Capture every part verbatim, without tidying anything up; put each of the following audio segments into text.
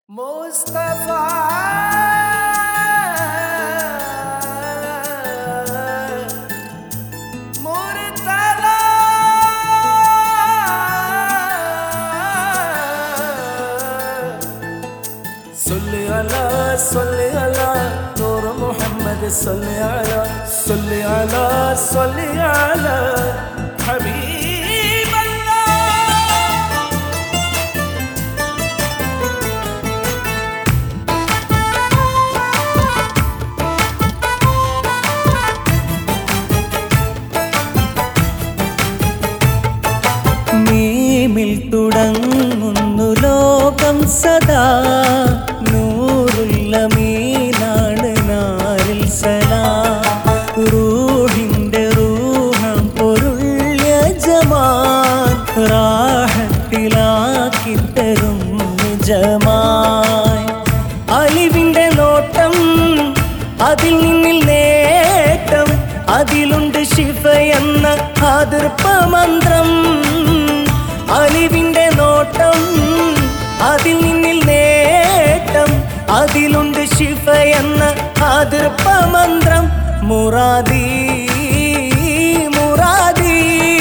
मुस्तफा मुर्तला सल्ली अला सल्ली अला नूर मुहम्मद सल्ली अला सल्ली अला सल्ली अला हबीब മീമിൽ തുടങ്ങുന്നു ലോകം സദാ നൂറുള്ള മീനാണ് നാരിൽ സലാം റൂഹിന്റെ റൂഹം പൊരുൾ യജമാൻ റാഹത്തിലാക്കി തരും നിജമായി അലിവിന്റെ നോട്ടം അതിൽ നിന്നിൽ നേട്ടം അതിലുണ്ട് ശിഫ എന്ന ആദർപ്പമന്ത്രം അലിവിന്റെ നോട്ടം അതിൽ നിന്നിൽ നേട്ടം അതിലുണ്ട് ശിഫ എന്ന ആദർപ്പമന്ത്രം മുറാദി മുറാദി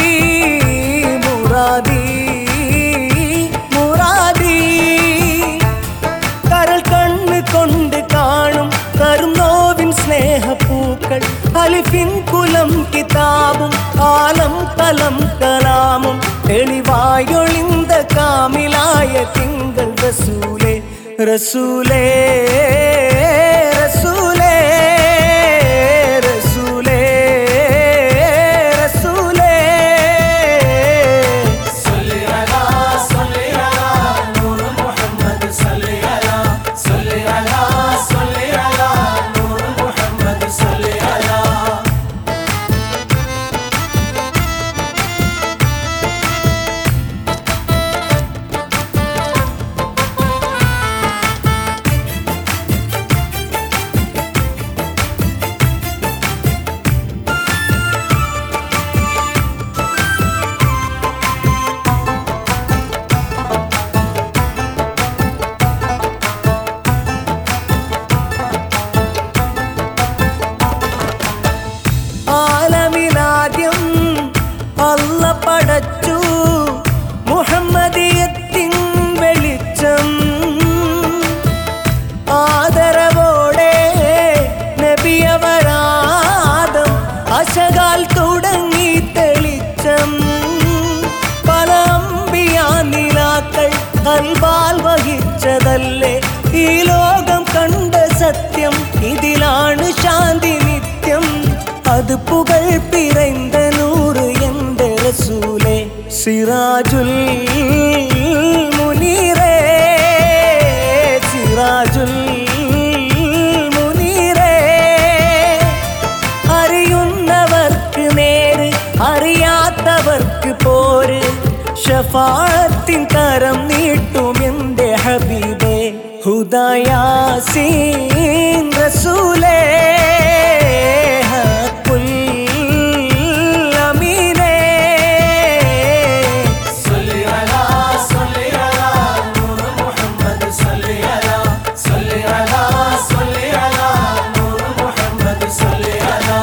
മുറാദി മുറാദി കരൾ കണ്ണ് കൊണ്ട് കാണും കരും നോവിൻ സ്നേഹപ്പൂക്കൾ അലിഫിൻ കുലം കിതാബും ആലം കലം കലാമും തെളിവായൊളിന്ത കാമിലായ തിങ്കൾ റസൂലേ റസൂലേ റസൂലേ റസൂലേ റസൂലേ सल्ली अला सल्ली अला नूर मुहम्मद सल्ली अला सल्ली अला सल्ली अला नूर मुहम्मद सल्ली अला ആലമിലാദ്യം അല്ല പടച്ചു മുഹമ്മദിയത്തിൻ വെളിച്ചം ആദരവോടെ നബിയവരാദം അശകാൽ തുടങ്ങി തെളിച്ചം പല അമ്പിയാ നിലാക്കൾ കൽബാൽ വഹിച്ചതല്ലേ ഈ ലോകം കണ്ട സത്യം ഇതിലാണ് ശാന്തി നിത്യം അത് പുകൾ പിറந்த നൂറ് എന്റെ റസൂലേ സിറാജുൽ മുനീറേ സിറാജുൽ മുനീറേ അറിയുന്നവർക്ക് നേര് അറിയാത്തവർക്ക് പോര് ഷഫാഅത്തിൻ കരം നീട്ടും എന്റെ ഹബീബേ ഹുദായാസീൻ റസൂലേ ഹഖുൽ അമീനേ सल्ली अला सल्ली अला नूर मुहम्मद सल्ली अला सल्ली अला सल्ली अला नूर मुहम्मद सल्ली अला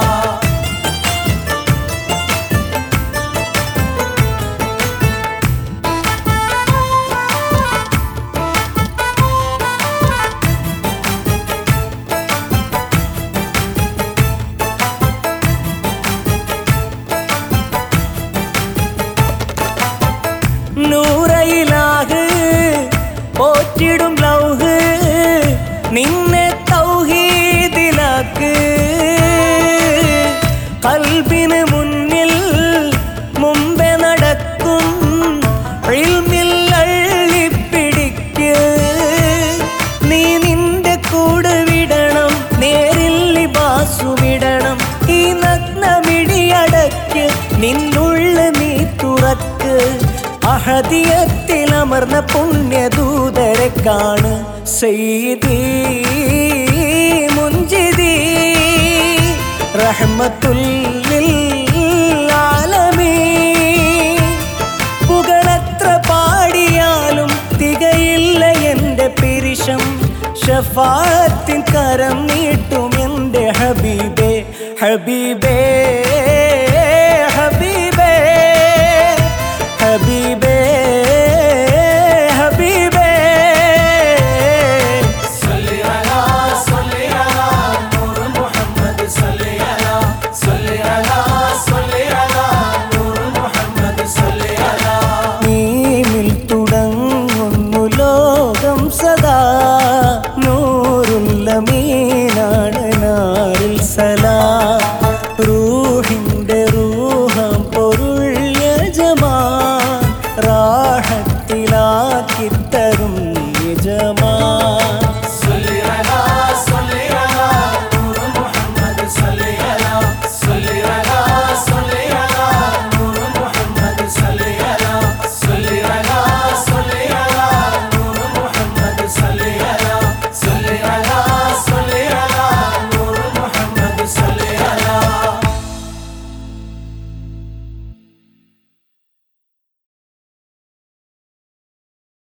നൂറയിലാഹ് പോറ്റിടും ലൗഹ് നിന്നെ തൗഹീദിലാക്ക് കൽബിന് മുന്നിൽ മുമ്പേ നടക്കും ഇൽമിൽ അള്ളിപ്പിടിക്ക് നീ നിന്റെ കൂടെ വിടണം നേരിൽ ലിബാസുമിടണം ഈ നഗ്നമിടിയടക്ക് നിന്നുള്ള നീ തുറക്ക് അഹദിയത്തിൽ അമർന്ന പുണ്യദൂതരെ കാണ് സയ്യിദി മുൻജിദി റഹ്മത്തുൽ ലിൽ ആലമീൻ പുകളത്ര പാടിയാലും തികയില്ല എന്റെ പിരിശം ഷഫാഅത്തിൻ കരം നീട്ടും എൻ്റെ ഹബീബേ ഹബീബേ ഹബീബേ ഹബീബേ ഹബീബേ സല്ലി അലാ സല്ലി അലാ നൂർ മുഹമ്മദ് സല്ലി അലാ സല്ലി അലാ സല്ലി അലാ നൂർ മുഹമ്മദ് സല്ലി അലാ നീമിൽ തുടങ്ങുന്നു ലോകം സദാ